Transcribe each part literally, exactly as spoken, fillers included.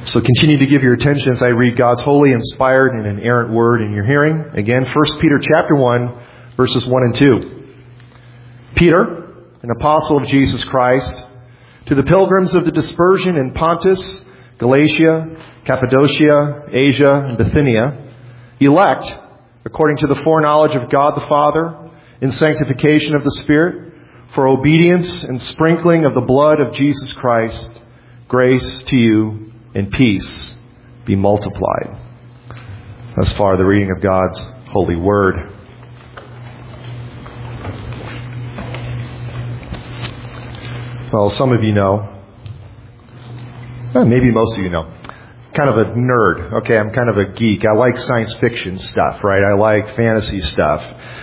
So continue to give your attention as I read God's holy, inspired, and inerrant word in your hearing. Again, First Peter chapter one, verses one and two. Peter, an apostle of Jesus Christ, to the pilgrims of the dispersion in Pontus, Galatia, Cappadocia, Asia, and Bithynia, elect, according to the foreknowledge of God the Father, in sanctification of the Spirit, for obedience and sprinkling of the blood of Jesus Christ, grace to you and peace be multiplied. Thus far, the reading of God's holy word. Well, some of you know, well, maybe most of you know, kind of a nerd. Okay, I'm kind of a geek. I like science fiction stuff, right? I like fantasy stuff.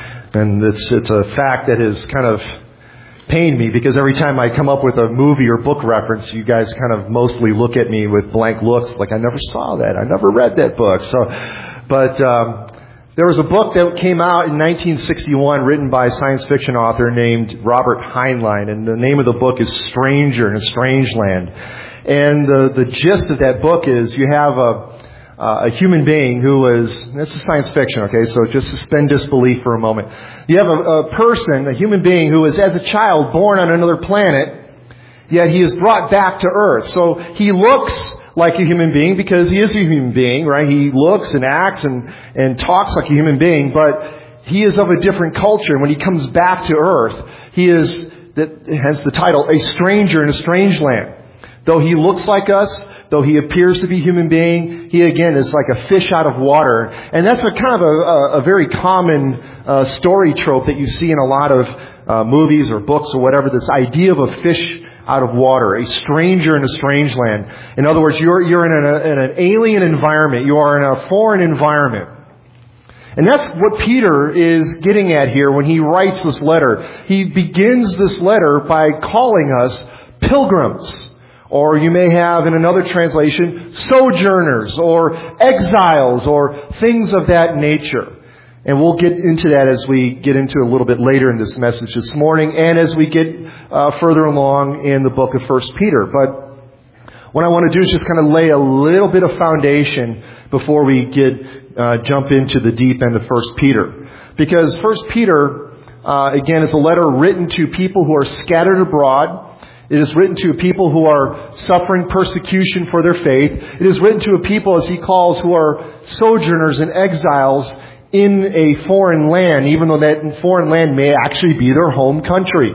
And it's it's a fact that has kind of pained me because every time I come up with a movie or book reference, you guys kind of mostly look at me with blank looks like I never saw that. I never read that book. So, but um, there was a book that came out in nineteen sixty-one written by a science fiction author named Robert Heinlein. And the name of the book is Stranger in a Strange Land. And the, the gist of that book is you have a Uh, a human being who was, this is science fiction, okay, so just suspend disbelief for a moment. You have a, a person, a human being who was as a child born on another planet, yet he is brought back to Earth. So he looks like a human being because he is a human being, right? He looks and acts and, and talks like a human being, but he is of a different culture. And when he comes back to Earth, he is, that, hence the title, a stranger in a strange land. Though he looks like us, though he appears to be a human being, he again is like a fish out of water. And that's a kind of a, a, a very common uh, story trope that you see in a lot of uh, movies or books or whatever, this idea of a fish out of water, a stranger in a strange land. In other words, you're, you're in, an, in an alien environment. You are in a foreign environment. And that's what Peter is getting at here when he writes this letter. He begins this letter by calling us pilgrims. Or you may have in another translation, sojourners or exiles or things of that nature. And we'll get into that as we get into a little bit later in this message this morning and as we get uh, further along in the book of First Peter. But what I want to do is just kind of lay a little bit of foundation before we get uh, jump into the deep end of First Peter. Because First Peter, uh, again, is a letter written to people who are scattered abroad. It is written to a people who are suffering persecution for their faith. It is written to a people, as he calls, who are sojourners and exiles in a foreign land, even though that foreign land may actually be their home country.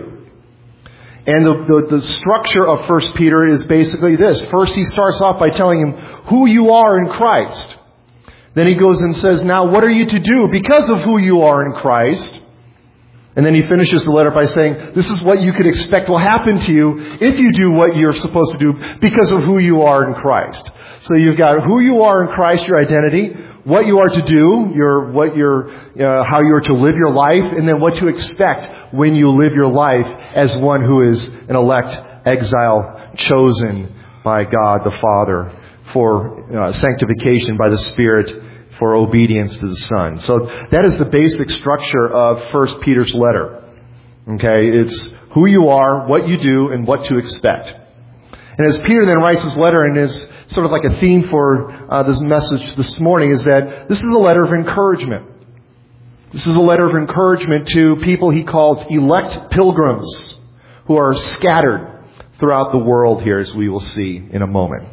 And the, the, the structure of First Peter is basically this. First, he starts off by telling him who you are in Christ. Then he goes and says, now what are you to do because of who you are in Christ? And then he finishes the letter by saying, this is what you could expect will happen to you if you do what you're supposed to do because of who you are in Christ. So you've got who you are in Christ, your identity, what you are to do, your, what your, uh, how you are to live your life, and then what to expect when you live your life as one who is an elect exile chosen by God the Father for uh, sanctification by the Spirit, for obedience to the Son. So that is the basic structure of First Peter's letter. Okay, it's who you are, what you do, and what to expect. And as Peter then writes this letter, and is sort of like a theme for uh, this message this morning, is that this is a letter of encouragement. This is a letter of encouragement to people he calls elect pilgrims who are scattered throughout the world here, as we will see in a moment.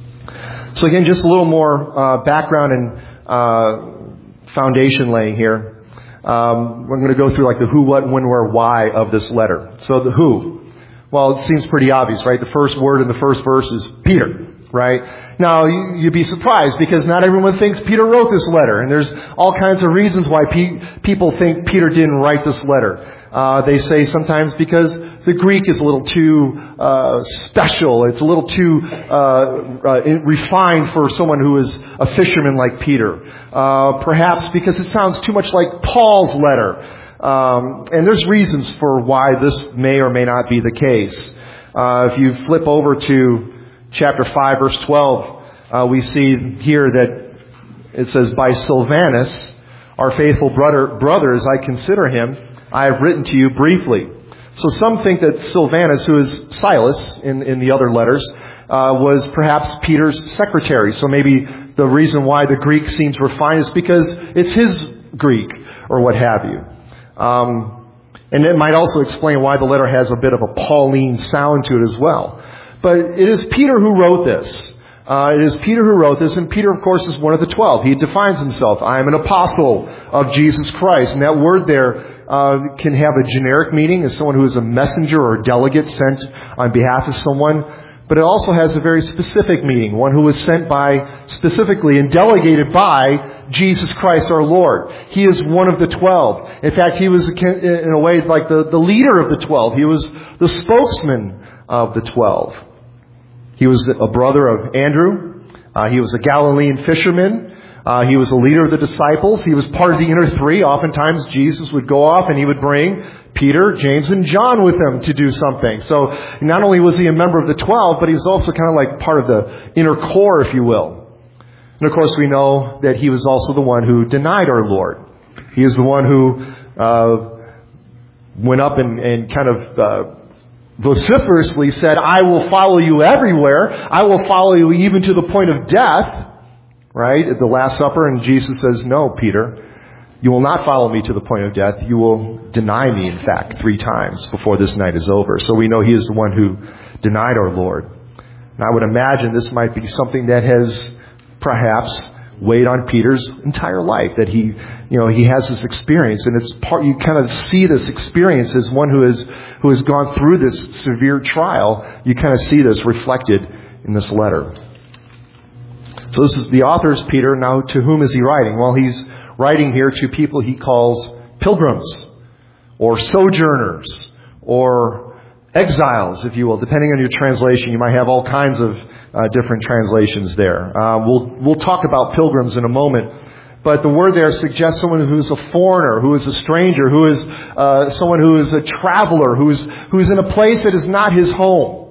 So again, just a little more uh, background and Uh, foundation laying here. Um, we're going to go through like the who, what, when, where, why of this letter. So the who. Well, it seems pretty obvious, right? The first word in the first verse is Peter, right? Now, you, you'd be surprised because not everyone thinks Peter wrote this letter. And there's all kinds of reasons why pe- people think Peter didn't write this letter. Uh, they say sometimes because the Greek is a little too uh, special. It's a little too uh, uh, refined for someone who is a fisherman like Peter. Uh, perhaps because it sounds too much like Paul's letter. Um, and there's reasons for why this may or may not be the case. Uh, if you flip over to chapter five, verse twelve, uh, we see here that it says, by Silvanus, our faithful brother, brother as I consider him, I have written to you briefly. So some think that Silvanus, who is Silas in, in the other letters, uh, was perhaps Peter's secretary. So maybe the reason why the Greek seems refined is because it's his Greek or what have you. Um, and it might also explain why the letter has a bit of a Pauline sound to it as well. But it is Peter who wrote this. Uh, it is Peter who wrote this, and Peter, of course, is one of the twelve. He defines himself, I am an apostle of Jesus Christ. And that word there uh, can have a generic meaning as someone who is a messenger or a delegate sent on behalf of someone. But it also has a very specific meaning, one who was sent by, specifically and delegated by Jesus Christ our Lord. He is one of the twelve. In fact, he was in a way like the, the leader of the twelve. He was the spokesman of the twelve. He was a brother of Andrew. Uh, he was a Galilean fisherman. Uh, he was a leader of the disciples. He was part of the inner three. Oftentimes Jesus would go off and he would bring Peter, James, and John with him to do something. So not only was he a member of the twelve, but he was also kind of like part of the inner core, if you will. And of course we know that he was also the one who denied our Lord. He is the one who uh, went up and, and kind of uh, vociferously said, I will follow you everywhere. I will follow you even to the point of death. Right? At the Last Supper, and Jesus says, no, Peter, you will not follow me to the point of death. You will deny me, in fact, three times before this night is over. So we know he is the one who denied our Lord. And I would imagine this might be something that has perhaps weighed on Peter's entire life, that he, you know, he has this experience, and it's part, you kind of see this experience as one who has, who has gone through this severe trial. You kind of see this reflected in this letter. So this is the author is Peter. Now, to whom is he writing? Well, he's writing here to people he calls pilgrims, or sojourners, or exiles, if you will. Depending on your translation, you might have all kinds of uh, different translations there. Uh, we'll we'll talk about pilgrims in a moment. But the word there suggests someone who is a foreigner, who is a stranger, who is uh, someone who is a traveler, who is who is in a place that is not his home.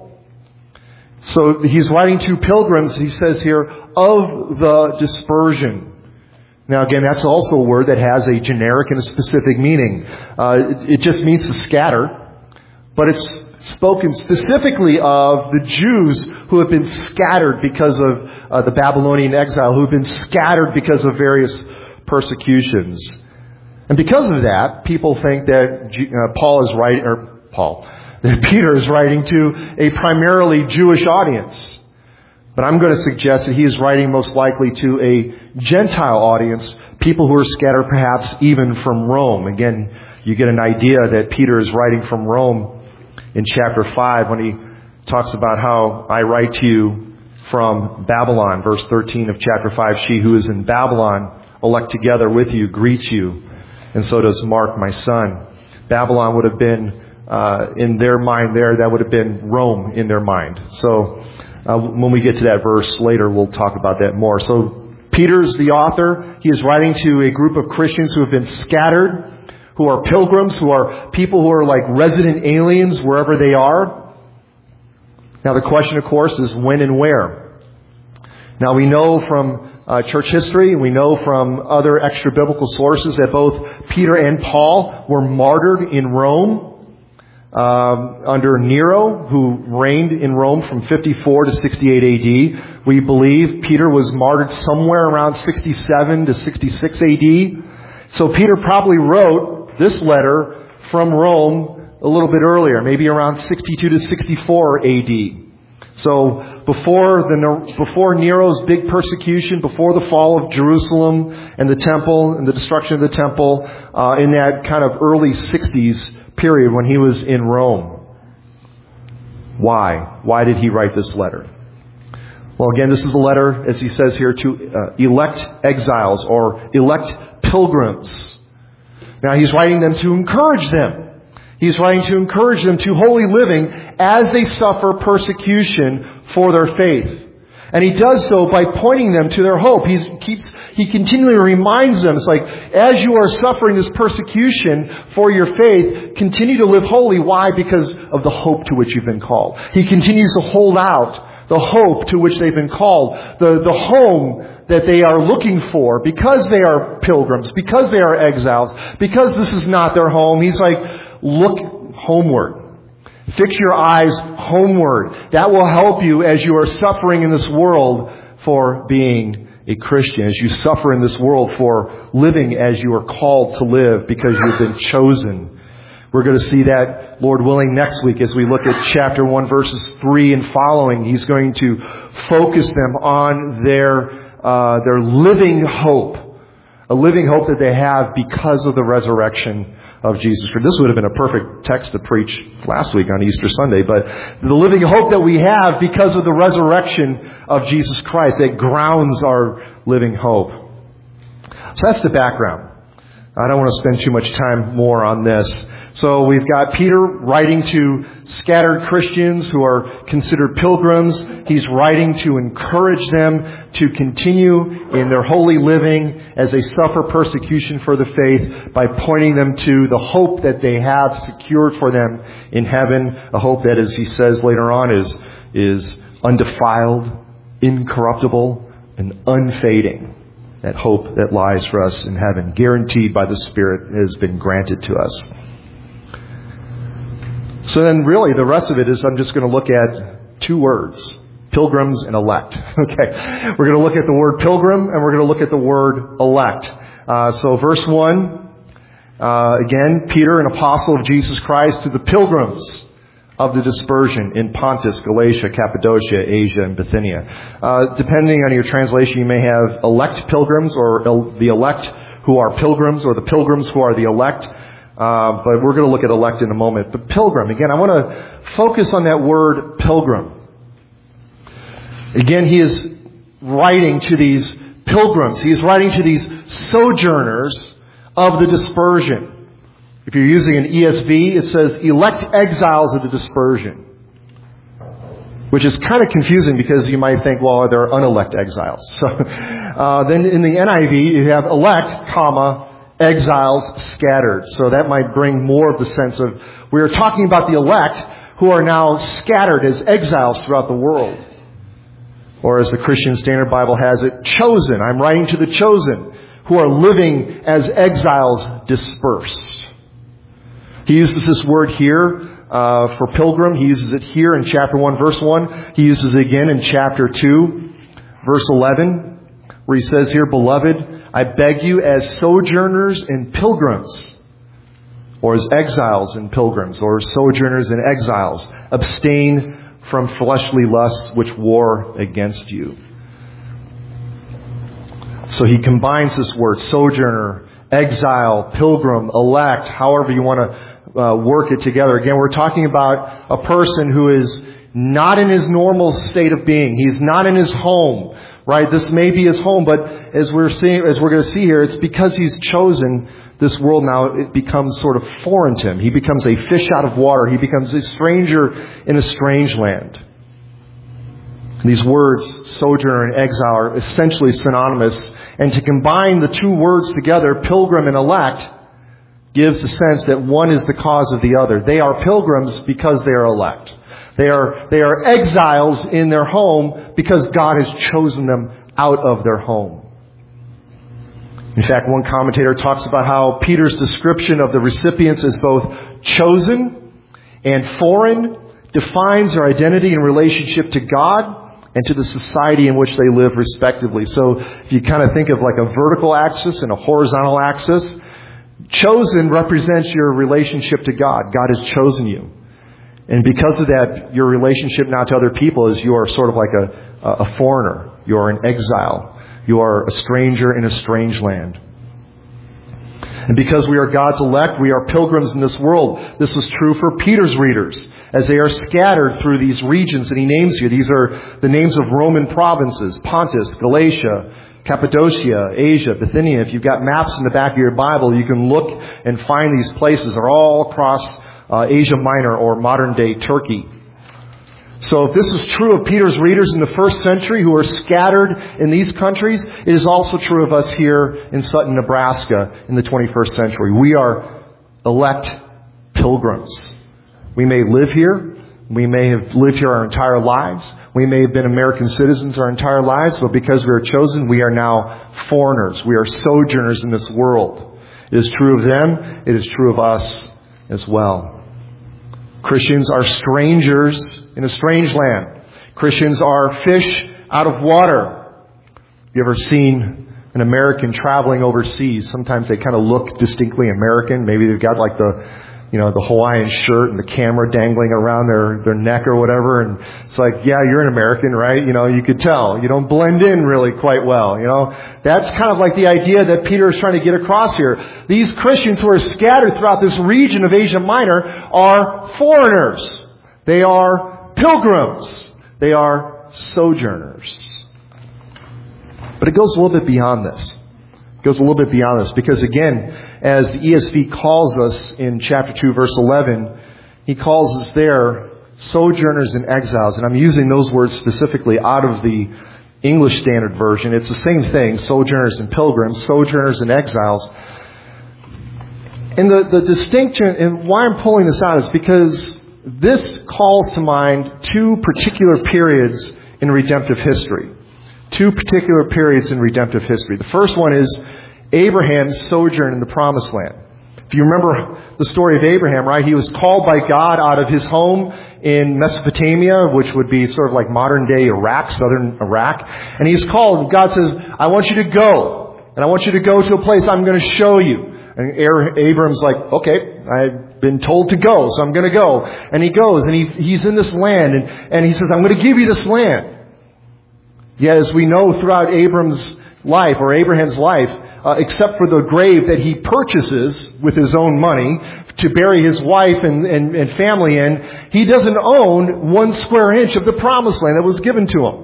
So he's writing to pilgrims, he says here, of the dispersion. Now again, that's also a word that has a generic and a specific meaning. Uh, it, it just means to scatter, but it's spoken specifically of the Jews who have been scattered because of uh, the Babylonian exile, who have been scattered because of various persecutions. And because of that, people think that G- uh, Paul is writing, or Paul, that Peter is writing to a primarily Jewish audience. But I'm going to suggest that he is writing most likely to a Gentile audience, people who are scattered perhaps even from Rome. Again, you get an idea that Peter is writing from Rome in chapter five when he talks about how I write to you from Babylon. Verse thirteen of chapter five, she who is in Babylon, elect together with you, greets you. And so does Mark, my son. Babylon would have been Uh, in their mind there, that would have been Rome in their mind. So uh, when we get to that verse later, we'll talk about that more. So Peter's the author. He is writing to a group of Christians who have been scattered, who are pilgrims, who are people who are like resident aliens wherever they are. Now the question, of course, is when and where. Now we know from uh, church history, and we know from other extra biblical sources that both Peter and Paul were martyred in Rome. Um, under Nero, who reigned in Rome from fifty-four to sixty-eight A D. We believe Peter was martyred somewhere around sixty-seven to sixty-six A D. So Peter probably wrote this letter from Rome a little bit earlier, maybe around sixty-two to sixty-four A D. So before the before Nero's big persecution, before the fall of Jerusalem and the temple and the destruction of the temple, uh, in that kind of early sixties period when he was in Rome. Why? Why did he write this letter? Well, again, this is a letter, as he says here, to uh, elect exiles or elect pilgrims. Now, he's writing them to encourage them. He's writing to encourage them to holy living as they suffer persecution for their faith. And he does so by pointing them to their hope. He's, keeps, he continually reminds them, it's like, as you are suffering this persecution for your faith, continue to live holy. Why? Because of the hope to which you've been called. He continues to hold out the hope to which they've been called, the, the home that they are looking for, because they are pilgrims, because they are exiles, because this is not their home. He's like, look homeward. Fix your eyes homeward. That will help you as you are suffering in this world for being a Christian, as you suffer in this world for living as you are called to live because you've been chosen. We're going to see that, Lord willing, next week as we look at chapter one, verses three and following. He's going to focus them on their, uh, their living hope. A living hope that they have because of the resurrection of Jesus Christ. This would have been a perfect text to preach last week on Easter Sunday, but the living hope that we have because of the resurrection of Jesus Christ that grounds our living hope. So that's the background. I don't want to spend too much time more on this. So we've got Peter writing to scattered Christians who are considered pilgrims. He's writing to encourage them to continue in their holy living as they suffer persecution for the faith by pointing them to the hope that they have secured for them in heaven. A hope that, as he says later on, is, is undefiled, incorruptible, and unfading. That hope that lies for us in heaven, guaranteed by the Spirit, has been granted to us. So then really the rest of it is I'm just going to look at two words, pilgrims and elect. Okay, we're going to look at the word pilgrim and we're going to look at the word elect. Uh, so verse one, uh, again, Peter, an apostle of Jesus Christ, to the pilgrims of the dispersion in Pontus, Galatia, Cappadocia, Asia, and Bithynia. Uh, depending on your translation, you may have elect pilgrims or el- the elect who are pilgrims or the pilgrims who are the elect. Uh, but we're going to look at elect in a moment. But pilgrim, again, I want to focus on that word pilgrim. Again, he is writing to these pilgrims. He is writing to these sojourners of the dispersion. If you're using an E S V, it says elect exiles of the dispersion. Which is kind of confusing because you might think, well, there are unelect exiles. So uh, then in the N I V, you have elect, comma, exiles scattered. So that might bring more of the sense of, we are talking about the elect who are now scattered as exiles throughout the world. Or as the Christian Standard Bible has it, chosen. I'm writing to the chosen who are living as exiles dispersed. He uses this word here uh, for pilgrim. He uses it here in chapter one, verse one. He uses it again in chapter two, verse eleven, where he says here, beloved, I beg you as sojourners and pilgrims, or as exiles and pilgrims, or sojourners and exiles, abstain from fleshly lusts which war against you. So he combines this word, sojourner, exile, pilgrim, elect, however you want to uh, work it together. Again, we're talking about a person who is not in his normal state of being. He's not in his home. Right? This may be his home, but as we're seeing, as we're going to see here, it's because he's chosen this world now, it becomes sort of foreign to him. He becomes a fish out of water. He becomes a stranger in a strange land. These words, sojourner and exile, are essentially synonymous. And to combine the two words together, pilgrim and elect, gives the sense that one is the cause of the other. They are pilgrims because they are elect. They are, they are exiles in their home because God has chosen them out of their home. In fact, one commentator talks about how Peter's description of the recipients as both chosen and foreign defines their identity and relationship to God and to the society in which they live respectively. So if you kind of think of like a vertical axis and a horizontal axis, chosen represents your relationship to God. God has chosen you. And because of that, your relationship now to other people is you are sort of like a, a foreigner. You are an exile. You are a stranger in a strange land. And because we are God's elect, we are pilgrims in this world. This is true for Peter's readers as they are scattered through these regions that he names here. These are the names of Roman provinces: Pontus, Galatia, Cappadocia, Asia, Bithynia. If you've got maps in the back of your Bible, you can look and find these places. They're all across Uh, Asia Minor or modern-day Turkey. So if this is true of Peter's readers in the first century who are scattered in these countries, it is also true of us here in Sutton, Nebraska in the twenty-first century. We are elect pilgrims. We may live here. We may have lived here our entire lives. We may have been American citizens our entire lives, but because we are chosen, we are now foreigners. We are sojourners in this world. It is true of them. It is true of us as well. Christians are strangers in a strange land. Christians are fish out of water. You ever seen an American traveling overseas? Sometimes they kind of look distinctly American. Maybe they've got like the, you know, the Hawaiian shirt and the camera dangling around their, their neck or whatever. And it's like, yeah, you're an American, right? You know, you could tell. You don't blend in really quite well, you know. That's kind of like the idea that Peter is trying to get across here. These Christians who are scattered throughout this region of Asia Minor are foreigners. They are pilgrims. They are sojourners. But it goes a little bit beyond this. It goes a little bit beyond this because, again, as the E S V calls us in chapter two, verse eleven, he calls us there sojourners and exiles. And I'm using those words specifically out of the English Standard Version. It's the same thing, sojourners and pilgrims, sojourners and exiles. And the, the distinction, and why I'm pulling this out is because this calls to mind two particular periods in redemptive history. Two particular periods in redemptive history. The first one is Abraham's sojourn in the Promised Land. If you remember the story of Abraham, right? He was called by God out of his home in Mesopotamia, which would be sort of like modern day Iraq, southern Iraq. And he's called, and God says, I want you to go. And I want you to go to a place I'm going to show you. And Abram's like, okay, I've been told to go, so I'm going to go. And he goes, and he, he's in this land, and, and he says, I'm going to give you this land. Yet, as we know throughout Abram's life, or Abraham's life, uh, except for the grave that he purchases with his own money to bury his wife and, and, and family in, he doesn't own one square inch of the promised land that was given to him.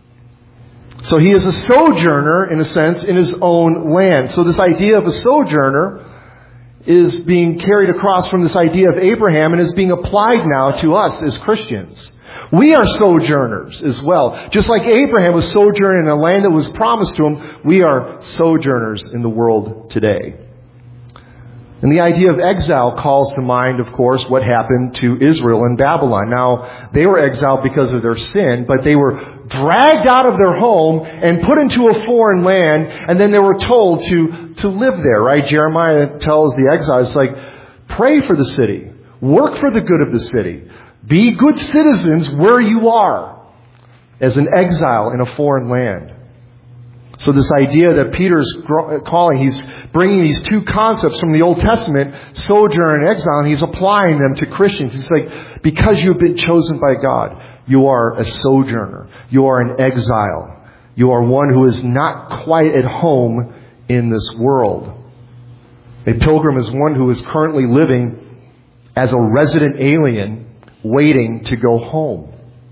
So he is a sojourner, in a sense, in his own land. So this idea of a sojourner is being carried across from this idea of Abraham and is being applied now to us as Christians. We are sojourners as well. Just like Abraham was sojourning in a land that was promised to him, we are sojourners in the world today. And the idea of exile calls to mind, of course, what happened to Israel in Babylon. Now, they were exiled because of their sin, but they were dragged out of their home and put into a foreign land, and then they were told to, to live there, right? Jeremiah tells the exiles, like, pray for the city. Work for the good of the city. Be good citizens where you are as an exile in a foreign land. So this idea that Peter's calling, he's bringing these two concepts from the Old Testament, sojourn and exile, and he's applying them to Christians. He's like, because you've been chosen by God, you are a sojourner. You are an exile. You are one who is not quite at home in this world. A pilgrim is one who is currently living as a resident alien, waiting to go home.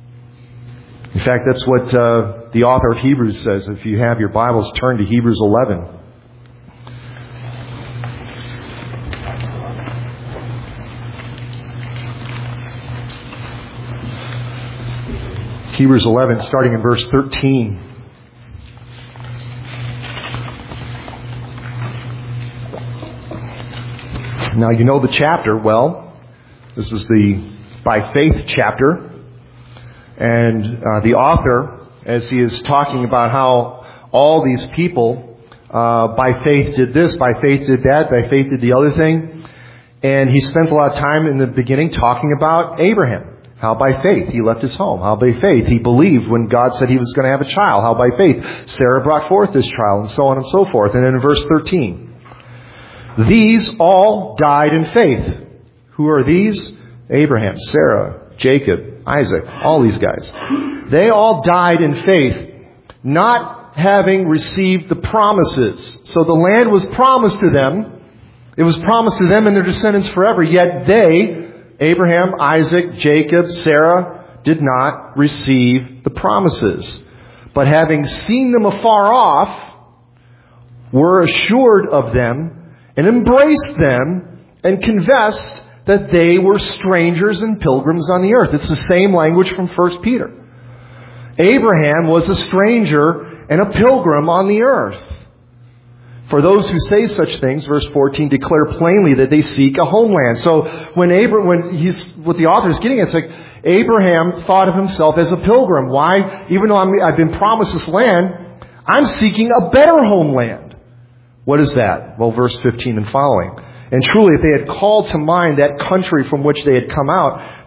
In fact, that's what uh, the author of Hebrews says. If you have your Bibles, turn to Hebrews eleven. Hebrews eleven, starting in verse thirteen. Now, you know the chapter well. This is the by faith chapter. And uh, the author, as he is talking about how all these people uh, by faith did this, by faith did that, by faith did the other thing. And he spent a lot of time in the beginning talking about Abraham. How by faith he left his home. How by faith he believed when God said he was going to have a child. How by faith Sarah brought forth this child, and so on and so forth. And then in verse thirteen, these all died in faith. Who are these? Abraham, Sarah, Jacob, Isaac, all these guys. They all died in faith, not having received the promises. So the land was promised to them. It was promised to them and their descendants forever. Yet they, Abraham, Isaac, Jacob, Sarah, did not receive the promises. But having seen them afar off, were assured of them and embraced them and confessed that they were strangers and pilgrims on the earth. It's the same language from First Peter. Abraham was a stranger and a pilgrim on the earth. For those who say such things, verse fourteen, declare plainly that they seek a homeland. So when Abraham, when he's, what the author is getting at, it's like Abraham thought of himself as a pilgrim. Why? Even though I'm, I've been promised this land, I'm seeking a better homeland. What is that? Well, verse fifteen and following. And truly, if they had called to mind that country from which they had come out,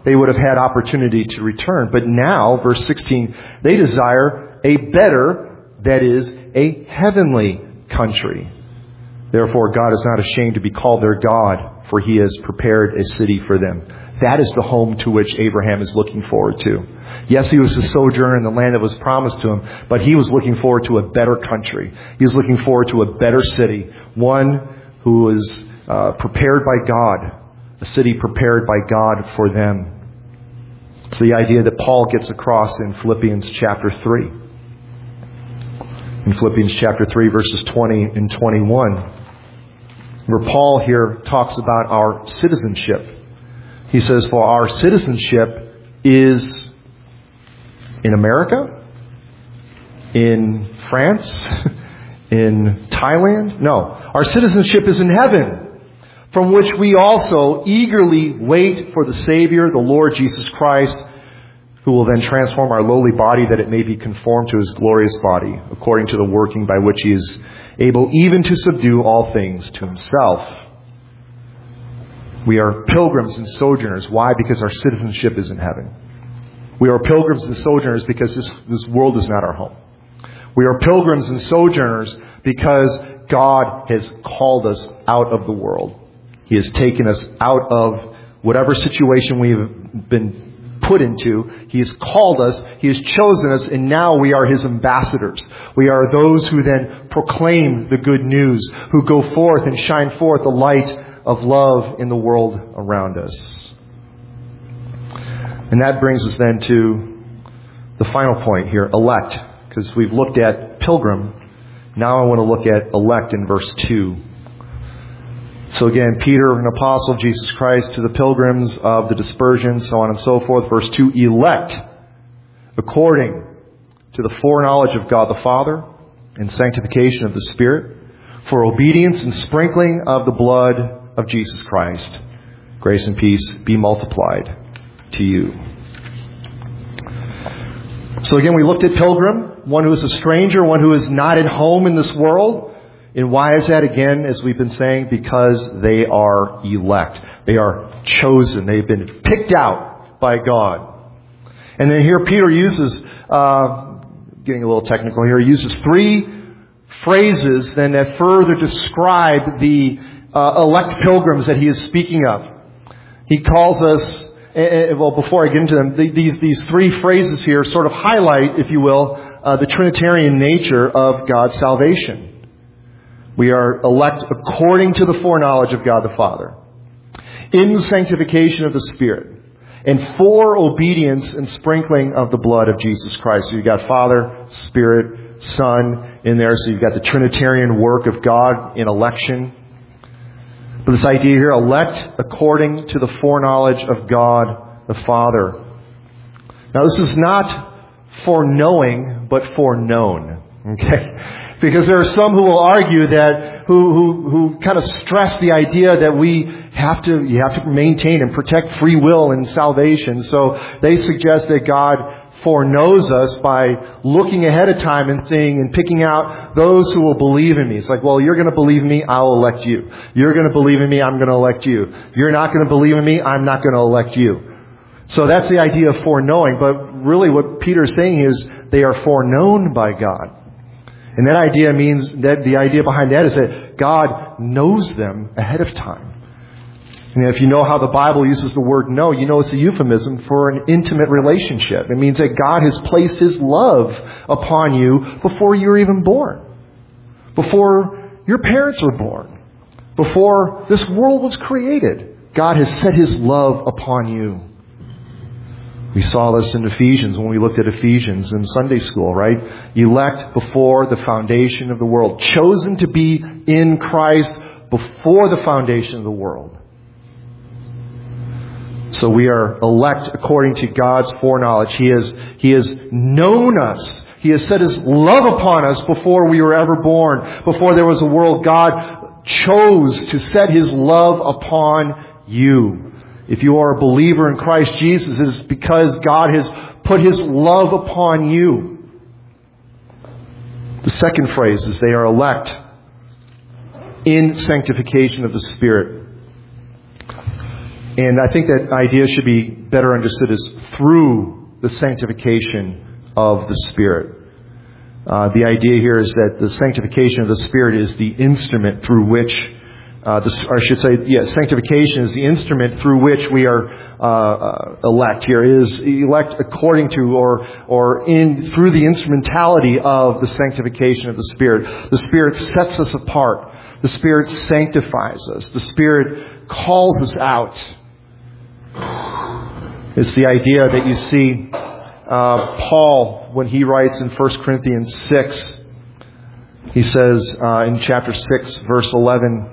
they would have had opportunity to return. But now, verse sixteen, they desire a better, that is, a heavenly country. Therefore, God is not ashamed to be called their God, for He has prepared a city for them. That is the home to which Abraham is looking forward to. Yes, he was a sojourner in the land that was promised to him, but he was looking forward to a better country. He was looking forward to a better city, one who was uh, prepared by God, a city prepared by God for them. It's the idea that Paul gets across in Philippians chapter three. In Philippians chapter three, verses twenty and twenty-one, where Paul here talks about our citizenship. He says, for our citizenship is in America? In France? In Thailand? No. Our citizenship is in heaven, from which we also eagerly wait for the Savior, the Lord Jesus Christ, who will then transform our lowly body that it may be conformed to His glorious body, according to the working by which He is able even to subdue all things to Himself. We are pilgrims and sojourners. Why? Because our citizenship is in heaven. We are pilgrims and sojourners because this, this world is not our home. We are pilgrims and sojourners because God has called us out of the world. He has taken us out of whatever situation we have been put into. He has called us. He has chosen us. And now we are His ambassadors. We are those who then proclaim the good news, who go forth and shine forth the light of love in the world around us. And that brings us then to the final point here, elect. Because we've looked at pilgrim. Now I want to look at elect in verse two. So again, Peter, an apostle of Jesus Christ, to the pilgrims of the dispersion, so on and so forth. Verse two, elect according to the foreknowledge of God the Father and sanctification of the Spirit, for obedience and sprinkling of the blood of Jesus Christ. Grace and peace be multiplied to you. So again, we looked at pilgrim, one who is a stranger, one who is not at home in this world. And why is that? Again, as we've been saying, because they are elect. They are chosen. They've been picked out by God. And then here Peter uses, uh, getting a little technical here, he uses three phrases then that further describe the uh, elect pilgrims that he is speaking of. He calls us, uh, well, before I get into them, these, these three phrases here sort of highlight, if you will, uh, the Trinitarian nature of God's salvation. We are elect according to the foreknowledge of God the Father, in the sanctification of the Spirit, and for obedience and sprinkling of the blood of Jesus Christ. So you've got Father, Spirit, Son in there. So you've got the Trinitarian work of God in election. But this idea here, elect according to the foreknowledge of God the Father. Now this is not foreknowing, but foreknown. Okay? Because there are some who will argue that, who, who, who kind of stress the idea that we have to, you have to maintain and protect free will in salvation. So they suggest that God foreknows us by looking ahead of time and seeing and picking out those who will believe in me. It's like, well, you're going to believe in me, I'll elect you. You're going to believe in me, I'm going to elect you. You're not going to believe in me, I'm not going to elect you. So that's the idea of foreknowing. But really what Peter is saying is they are foreknown by God. And that idea means that the idea behind that is that God knows them ahead of time. And if you know how the Bible uses the word know, you know it's a euphemism for an intimate relationship. It means that God has placed His love upon you before you were even born. Before your parents were born. Before this world was created. God has set His love upon you. We saw this in Ephesians when we looked at Ephesians in Sunday school, right? Elect before the foundation of the world. Chosen to be in Christ before the foundation of the world. So we are elect according to God's foreknowledge. He has, He has known us. He has set His love upon us before we were ever born. Before there was a world, God chose to set His love upon you. If you are a believer in Christ Jesus, it is because God has put His love upon you. The second phrase is they are elect in sanctification of the Spirit. And I think that idea should be better understood as through the sanctification of the Spirit. Uh, the idea here is that the sanctification of the Spirit is the instrument through which, uh, the, or I should say, yes, sanctification is the instrument through which we are uh, uh, elect here, is elect according to or or in through the instrumentality of the sanctification of the Spirit. The Spirit sets us apart. The Spirit sanctifies us. The Spirit calls us out. It's the idea that you see uh, Paul, when he writes in First Corinthians six, he says uh, in chapter six, verse eleven,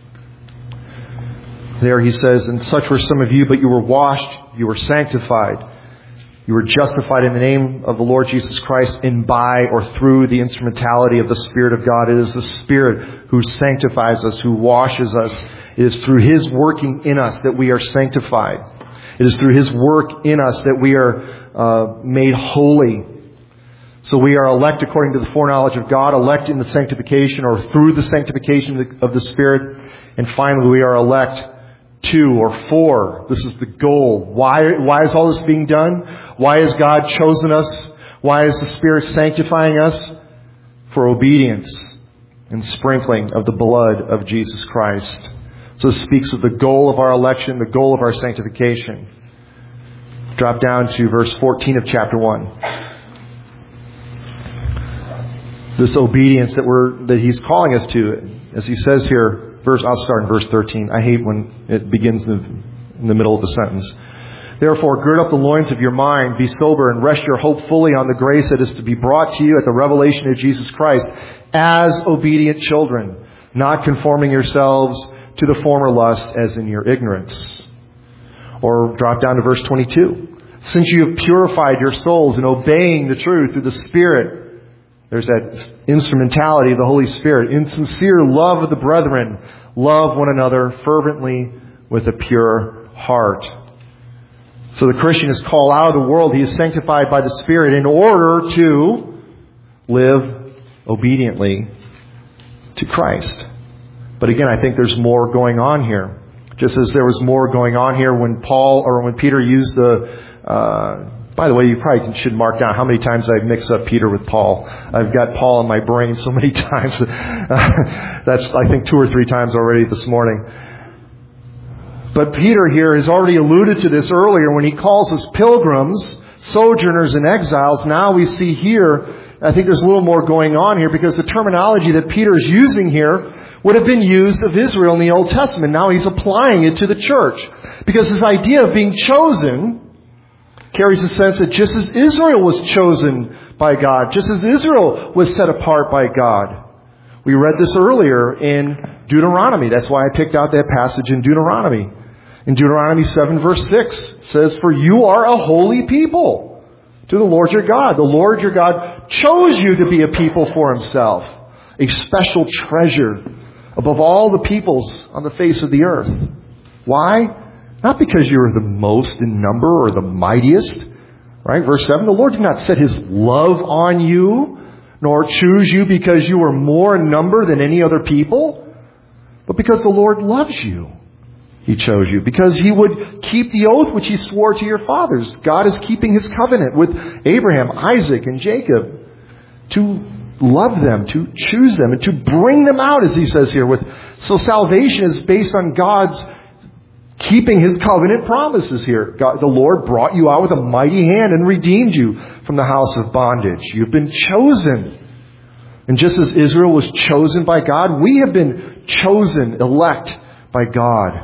there he says, "And such were some of you, but you were washed, you were sanctified, you were justified in the name of the Lord Jesus Christ and by or through the instrumentality of the Spirit of God." It is the Spirit who sanctifies us, who washes us. It is through His working in us that we are sanctified. It is through His work in us that we are uh, made holy. So we are elect according to the foreknowledge of God, elect in the sanctification or through the sanctification of the Spirit. And finally, we are elect to or for. This is the goal. Why, why is all this being done? Why has God chosen us? Why is the Spirit sanctifying us? For obedience and sprinkling of the blood of Jesus Christ. So it speaks of the goal of our election, the goal of our sanctification. Drop down to verse fourteen of chapter one. This obedience that we're that He's calling us to, as He says here. Verse, I'll start in verse thirteen. I hate when it begins in the, in the middle of the sentence. "Therefore, gird up the loins of your mind, be sober, and rest your hope fully on the grace that is to be brought to you at the revelation of Jesus Christ, as obedient children, not conforming yourselves to the former lust as in your ignorance." Or drop down to verse twenty-two. "Since you have purified your souls in obeying the truth through the Spirit," there's that instrumentality of the Holy Spirit, "in sincere love of the brethren, love one another fervently with a pure heart." So the Christian is called out of the world. He is sanctified by the Spirit in order to live obediently to Christ. But again, I think there's more going on here. Just as there was more going on here when Paul or when Peter used the... Uh, By the way, you probably should mark down how many times I mix up Peter with Paul. I've got Paul in my brain so many times. That's, I think, two or three times already this morning. But Peter here has already alluded to this earlier when he calls us pilgrims, sojourners, and exiles. Now we see here, I think there's a little more going on here because the terminology that Peter is using here would have been used of Israel in the Old Testament. Now he's applying it to the church. Because this idea of being chosen carries the sense that just as Israel was chosen by God, just as Israel was set apart by God. We read this earlier in Deuteronomy. That's why I picked out that passage in Deuteronomy. In Deuteronomy seven verse six, it says, "For you are a holy people to the Lord your God. The Lord your God chose you to be a people for Himself, a special treasure above all the peoples on the face of the earth." Why? Not because you are the most in number or the mightiest. Right? Verse seven, "The Lord did not set His love on you, nor choose you because you were more in number than any other people, but because the Lord loves you. He chose you because He would keep the oath which He swore to your fathers." God is keeping His covenant with Abraham, Isaac, and Jacob to love them, to choose them, and to bring them out, as He says here. With So salvation is based on God's keeping His covenant promises here. God, the Lord brought you out with a mighty hand and redeemed you from the house of bondage. You've been chosen. And just as Israel was chosen by God, we have been chosen, elect by God.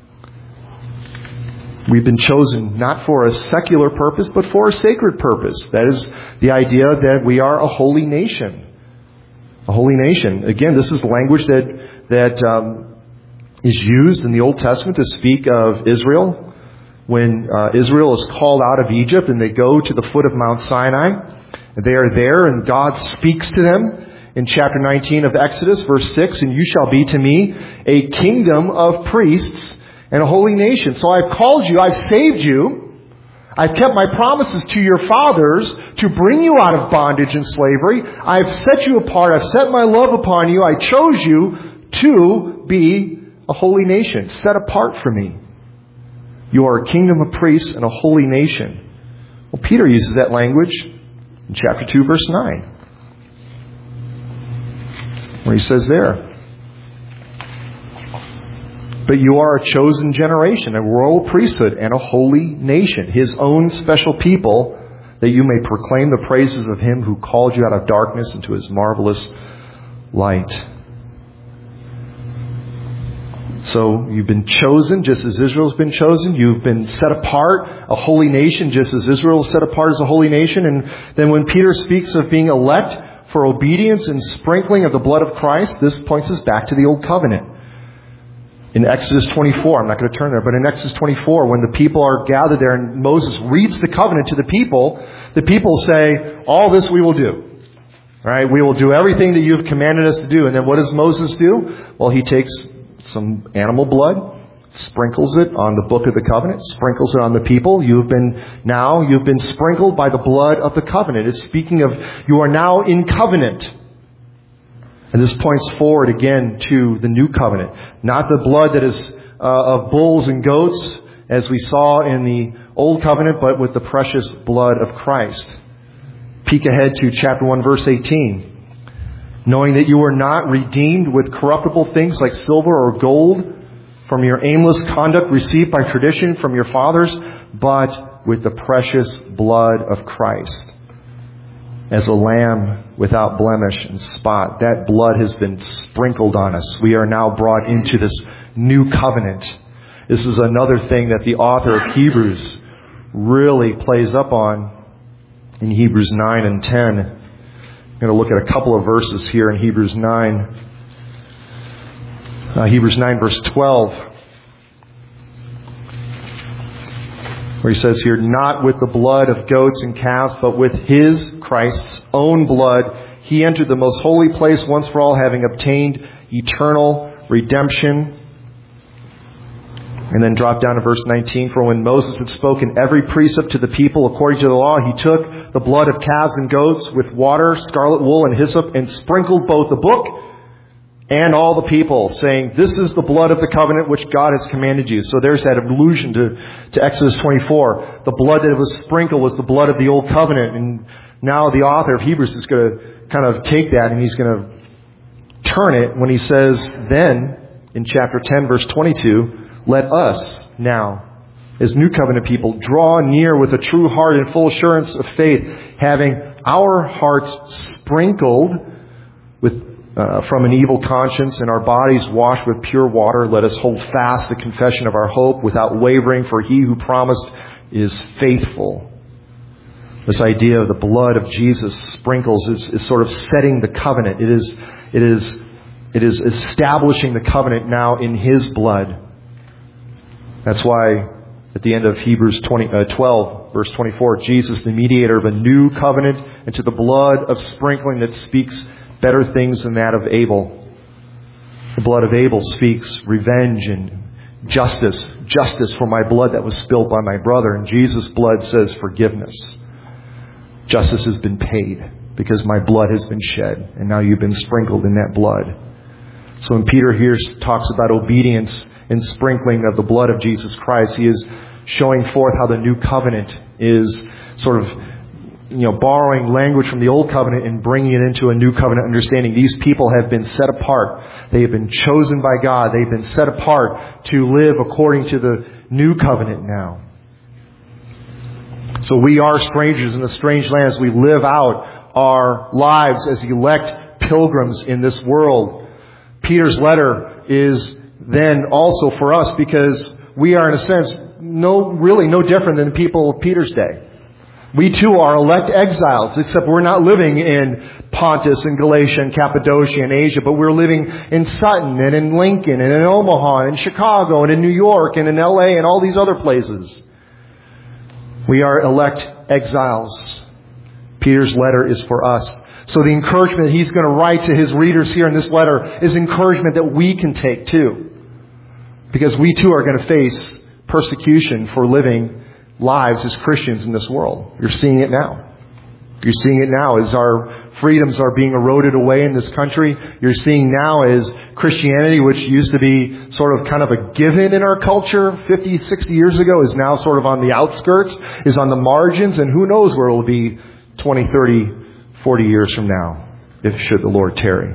We've been chosen not for a secular purpose, but for a sacred purpose. That is the idea that we are a holy nation. A holy nation. Again, this is language that, that, um, is used in the Old Testament to speak of Israel. When uh, Israel is called out of Egypt and they go to the foot of Mount Sinai, they are there and God speaks to them in chapter nineteen of Exodus, verse six, "And you shall be to me a kingdom of priests and a holy nation. So I've called you, I've saved you, I've kept my promises to your fathers to bring you out of bondage and slavery. I've set you apart, I've set my love upon you, I chose you to be a holy nation, set apart for me." You are a kingdom of priests and a holy nation. Well, Peter uses that language in chapter two, verse nine. Where he says there, but you are a chosen generation, a royal priesthood, and a holy nation, His own special people, that you may proclaim the praises of Him who called you out of darkness into His marvelous light. So you've been chosen just as Israel's been chosen. You've been set apart, a holy nation, just as Israel is set apart as a holy nation. And then when Peter speaks of being elect for obedience and sprinkling of the blood of Christ, this points us back to the Old Covenant. In Exodus twenty-four, I'm not going to turn there, but in Exodus twenty-four, when the people are gathered there and Moses reads the covenant to the people, the people say, all this we will do. Right? We will do everything that you have commanded us to do. And then what does Moses do? Well, he takes some animal blood, sprinkles it on the book of the covenant, sprinkles it on the people. You've been, now you've been sprinkled by the blood of the covenant. It's speaking of, you are now in covenant. And this points forward again to the new covenant. Not the blood that is uh, of bulls and goats, as we saw in the old covenant, but with the precious blood of Christ. Peek ahead to chapter one, verse eighteen. Knowing that you were not redeemed with corruptible things like silver or gold from your aimless conduct received by tradition from your fathers, but with the precious blood of Christ. As a lamb without blemish and spot, that blood has been sprinkled on us. We are now brought into this new covenant. This is another thing that the author of Hebrews really plays up on in Hebrews nine and ten. I'm going to look at a couple of verses here in Hebrews nine. Uh, Hebrews nine verse twelve. Where he says here, not with the blood of goats and calves, but with His, Christ's own blood, He entered the most holy place once for all, having obtained eternal redemption. And then drop down to verse nineteen. For when Moses had spoken every precept to the people according to the law, he took the blood of calves and goats with water, scarlet wool, and hyssop, and sprinkled both the book and all the people, saying, this is the blood of the covenant which God has commanded you. So there's that allusion to, to Exodus twenty-four. The blood that was sprinkled was the blood of the old covenant. And now the author of Hebrews is going to kind of take that and he's going to turn it when he says, then, in chapter ten, verse twenty-two, let us now, as new covenant people, draw near with a true heart and full assurance of faith, having our hearts sprinkled with Uh, from an evil conscience and our bodies washed with pure water. Let us hold fast the confession of our hope without wavering, for He who promised is faithful. This idea of the blood of Jesus sprinkles is, is sort of setting the covenant. It is, it is, it is establishing the covenant now in His blood. That's why at the end of Hebrews twenty, uh, twelve, verse twenty-four, Jesus, the mediator of a new covenant, and to the blood of sprinkling that speaks better things than that of Abel. The blood of Abel speaks revenge and justice. Justice for my blood that was spilled by my brother. And Jesus' blood says forgiveness. Justice has been paid because my blood has been shed. And now you've been sprinkled in that blood. So when Peter here talks about obedience and sprinkling of the blood of Jesus Christ, he is showing forth how the new covenant is sort of, you know, borrowing language from the old covenant and bringing it into a new covenant understanding. These people have been set apart. They have been chosen by God. They've been set apart to live according to the new covenant now. So we are strangers in a strange land as we live out our lives as elect pilgrims in this world. Peter's letter is then also for us because we are in a sense no, really no different than the people of Peter's day. We too are elect exiles, except we're not living in Pontus and Galatia and Cappadocia and Asia, but we're living in Sutton and in Lincoln and in Omaha and in Chicago and in New York and in L A and all these other places. We are elect exiles. Peter's letter is for us. So the encouragement he's going to write to his readers here in this letter is encouragement that we can take too. Because we too are going to face persecution for living lives as Christians in this world. You're seeing it now. You're seeing it now as our freedoms are being eroded away in this country. You're seeing now as Christianity, which used to be sort of kind of a given in our culture fifty, sixty years ago, is now sort of on the outskirts, is on the margins, and who knows where it will be twenty, thirty, forty years from now, if should the Lord tarry.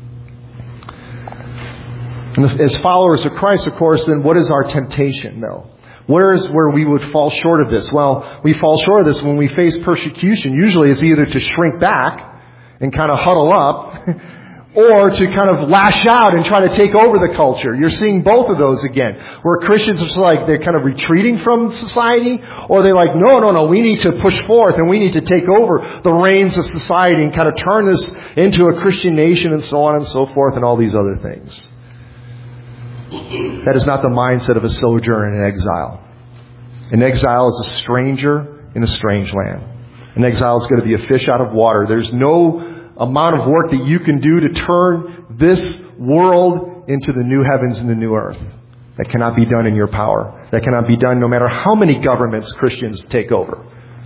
And as followers of Christ, of course, then what is our temptation, though? Where is where we would fall short of this? Well, we fall short of this when we face persecution. Usually it's either to shrink back and kind of huddle up, or to kind of lash out and try to take over the culture. You're seeing both of those again. Where Christians are just like, they're kind of retreating from society, or they're like, no, no, no, we need to push forth and we need to take over the reins of society and kind of turn this into a Christian nation and so on and so forth and all these other things. That is not the mindset of a sojourner in exile. An exile is a stranger in a strange land. An exile is going to be a fish out of water. There's no amount of work that you can do to turn this world into the new heavens and the new earth. That cannot be done in your power. That cannot be done no matter how many governments Christians take over.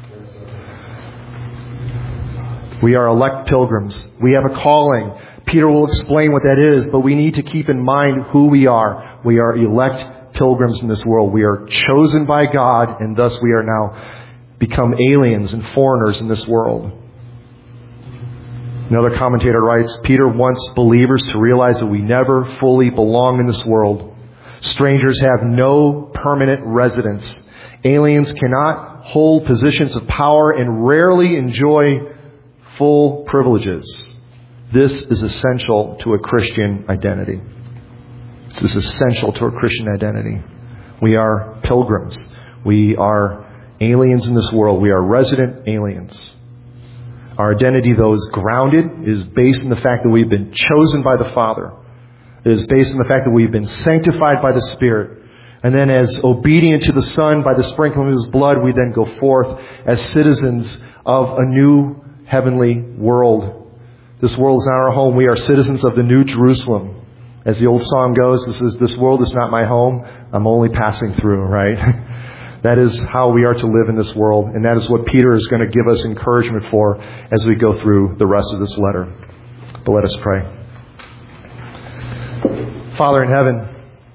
We are elect pilgrims. We have a calling. Peter will explain what that is, but we need to keep in mind who we are. We are elect pilgrims in this world. We are chosen by God, and thus we are now become aliens and foreigners in this world. Another commentator writes, Peter wants believers to realize that we never fully belong in this world. Strangers have no permanent residence. Aliens cannot hold positions of power and rarely enjoy full privileges. This is essential to a Christian identity. This is essential to a Christian identity. We are pilgrims. We are aliens in this world. We are resident aliens. Our identity, though, is grounded, is based in the fact that we've been chosen by the Father. It is based on the fact that we've been sanctified by the Spirit. And then as obedient to the Son by the sprinkling of His blood, we then go forth as citizens of a new heavenly world. This world is not our home. We are citizens of the New Jerusalem. As the old song goes, this is, this world is not my home. I'm only passing through, right? That is how we are to live in this world. And that is what Peter is going to give us encouragement for as we go through the rest of this letter. But let us pray. Father in heaven,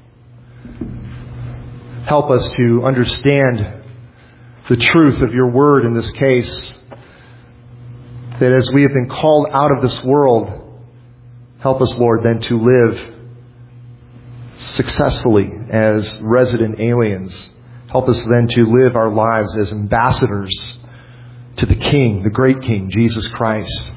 help us to understand the truth of your word in this case. That as we have been called out of this world, help us, Lord, then to live successfully as resident aliens. Help us then to live our lives as ambassadors to the King, the great King, Jesus Christ.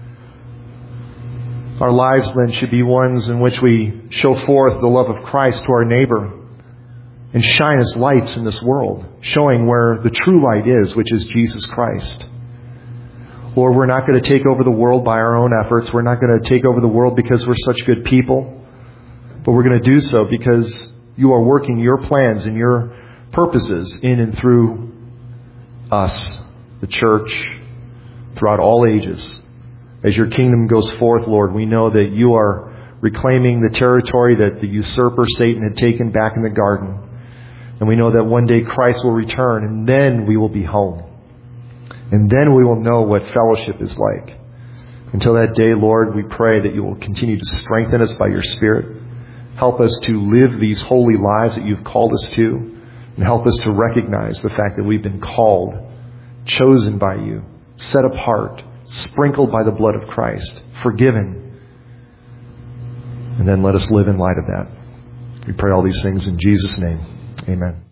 Our lives then should be ones in which we show forth the love of Christ to our neighbor and shine as lights in this world, showing where the true light is, which is Jesus Christ. Lord, we're not going to take over the world by our own efforts. We're not going to take over the world because we're such good people. But we're going to do so because you are working your plans and your purposes in and through us, the church, throughout all ages. As your kingdom goes forth, Lord, we know that you are reclaiming the territory that the usurper Satan had taken back in the garden. And we know that one day Christ will return, and then we will be home. And then we will know what fellowship is like. Until that day, Lord, we pray that you will continue to strengthen us by your Spirit. Help us to live these holy lives that you've called us to. And help us to recognize the fact that we've been called, chosen by you, set apart, sprinkled by the blood of Christ, forgiven. And then let us live in light of that. We pray all these things in Jesus' name. Amen.